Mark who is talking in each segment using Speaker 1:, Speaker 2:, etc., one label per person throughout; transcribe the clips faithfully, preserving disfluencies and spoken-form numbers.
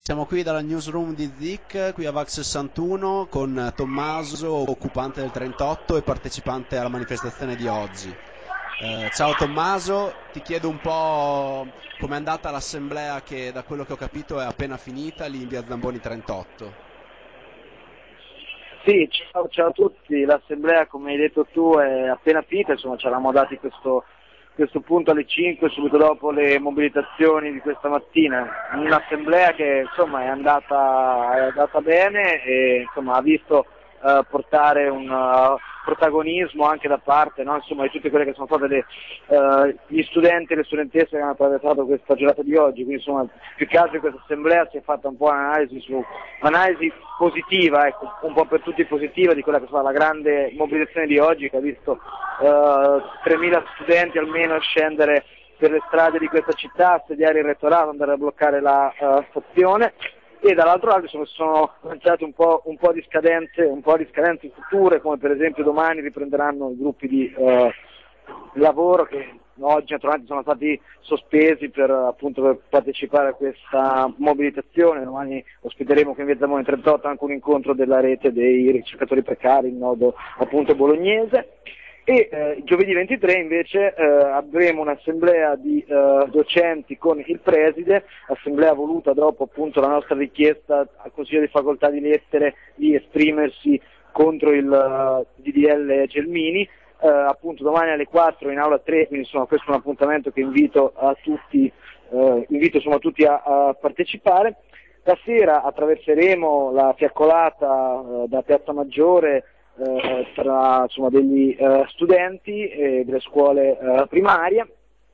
Speaker 1: Siamo qui dalla newsroom di Z I C, qui a VAC sessantuno, con Tommaso, occupante del trentotto e partecipante alla manifestazione di oggi. Eh, ciao Tommaso, ti chiedo un po' com'è andata l'assemblea che, da quello che ho capito, è appena finita lì in via Zamboni trentotto.
Speaker 2: Sì, ciao, ciao a tutti, l'assemblea come hai detto tu è appena finita, insomma ci eravamo dati questo, questo punto alle cinque subito dopo le mobilitazioni di questa mattina, un'assemblea che insomma è andata, è andata bene e insomma ha visto uh, portare un uh, protagonismo anche da parte, no? Insomma, di tutte quelle che sono state le, uh, gli studenti e le studentesse che hanno attraversato questa giornata di oggi, quindi insomma più che altro in questa assemblea si è fatta un po' un'analisi su un'analisi positiva, ecco, un po' per tutti positiva di quella che è stata la grande mobilitazione di oggi che ha visto uh, tremila studenti almeno scendere per le strade di questa città, assediare il rettorato, andare a bloccare la uh, stazione. E dall'altro lato insomma, sono lanciate un po', un po' di scadenze, un po' di scadenze future, come per esempio domani riprenderanno i gruppi di eh, lavoro che oggi naturalmente sono stati sospesi per, appunto, per partecipare a questa mobilitazione. Domani ospiteremo qui in via Zamboni trentotto anche un incontro della rete dei ricercatori precari, il nodo appunto bolognese. E eh, giovedì ventitré invece eh, avremo un'assemblea di eh, docenti con il preside, assemblea voluta dopo appunto la nostra richiesta al Consiglio di Facoltà di Lettere di esprimersi contro il uh, D D L Gelmini, eh, appunto domani alle quattro in aula tre, quindi insomma questo è un appuntamento che invito a tutti, eh, invito insomma tutti a, a partecipare. Stasera attraverseremo la fiaccolata eh, da Piazza Maggiore Eh, tra insomma, degli eh, studenti e delle scuole eh, primarie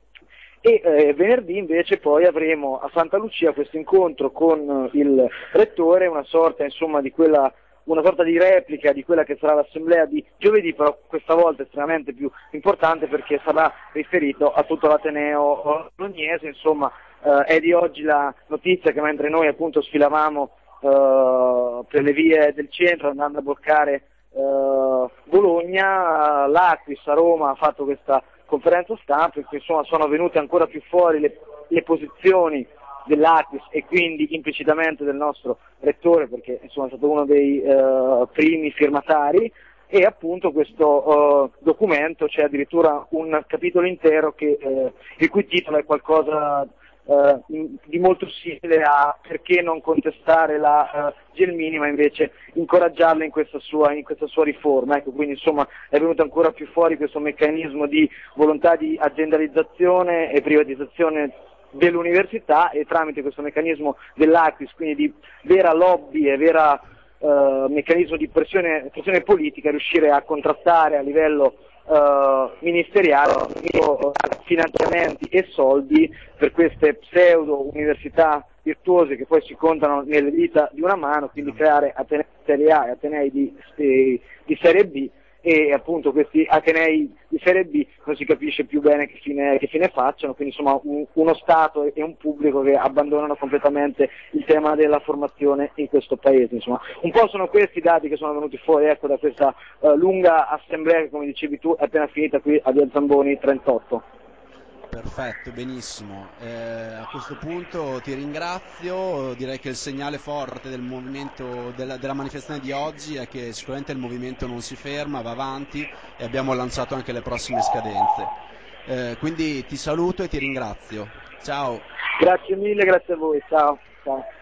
Speaker 2: e eh, venerdì invece poi avremo a Santa Lucia questo incontro con il rettore, una sorta insomma di quella una sorta di replica di quella che sarà l'assemblea di giovedì, però questa volta estremamente più importante perché sarà riferito a tutto l'Ateneo bolognese. Insomma eh, è di oggi la notizia che mentre noi appunto sfilavamo eh, per le vie del centro andando a bloccare Uh, Bologna, uh, l'Acquis a Roma ha fatto questa conferenza stampa in cui insomma sono venute ancora più fuori le, le posizioni dell'Acquis e quindi implicitamente del nostro rettore, perché insomma è stato uno dei uh, primi firmatari, e appunto questo uh, documento c'è addirittura un capitolo intero che, uh, il cui titolo è qualcosa Uh, di molto simile a perché non contestare la uh, Gelmini ma invece incoraggiarla in questa sua, in questa sua riforma. Ecco, quindi insomma è venuto ancora più fuori questo meccanismo di volontà di aziendalizzazione e privatizzazione dell'università e tramite questo meccanismo dell'Acquis, quindi di vera lobby e vera uh, meccanismo di pressione, pressione politica, riuscire a contrattare a livello Uh, ministeriale uh, finanziamenti e soldi per queste pseudo università virtuose che poi si contano nelle dita di una mano, quindi creare atenei di serie A e atenei di, di, di serie B, e appunto questi atenei di serie B non si capisce più bene che fine, che fine facciano, quindi insomma un, uno Stato e un pubblico che abbandonano completamente il tema della formazione in questo paese. Insomma, un po' sono questi i dati che sono venuti fuori, ecco, da questa uh, lunga assemblea che, come dicevi tu, è appena finita qui a via Zamboni trentotto.
Speaker 1: Perfetto, benissimo. Eh, a questo punto ti ringrazio, direi che il segnale forte del movimento, della, della manifestazione di oggi è che sicuramente il movimento non si ferma, va avanti e abbiamo lanciato anche le prossime scadenze. Eh, quindi ti saluto e ti ringrazio. Ciao.
Speaker 2: Grazie mille, grazie a voi, ciao. Ciao.